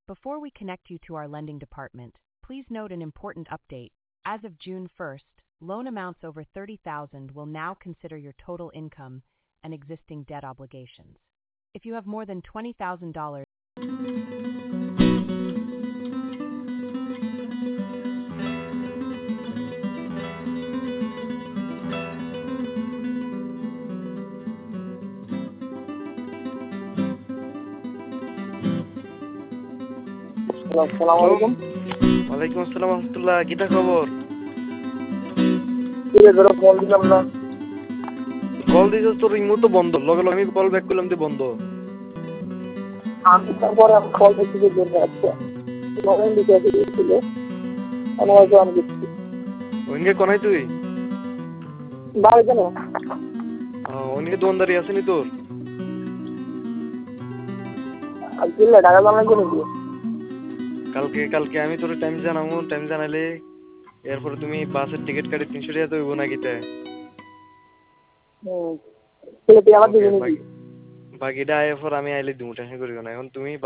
Before we connect you to our lending department, please note an important update. As of June 1st, loan amounts over $30,000 will now consider your total income and existing debt obligations. If you have more than $20,000, আসসালামু আলাইকুম। ওয়ালাইকুম আসসালাম রহমতুল্লাহ। কিটা খবর? ধরো phone দিলাম না। Call দিছিস তোর রিমো তো বন্ধ, লগে লগে আমি কল ব্যাক করলাম তো বন্ধ। আমি তারপরে আমি কল দিচ্ছি যে জন্য আচ্ছা মনে লিখে দিয়েছিল আমার তো আমি দিচ্ছি ওইনকে কোনায় তুই? বাড়ি কেন? ওইনকে দোকানদারি আসেনি তোর? আর কিল্লা টাকা জমা করে দিও। কালকে আমি তোর টাইম জানাবো, টাইম জানালে এরপরে তুমি বাসের টিকিট কাটি 300 টাকা তো হইব না কিতে? তাহলে তুই আমার দিবি নাকি? বাকিটা এরপর আমি আইলে দিব, টেনশন করিও না। এখন তুমি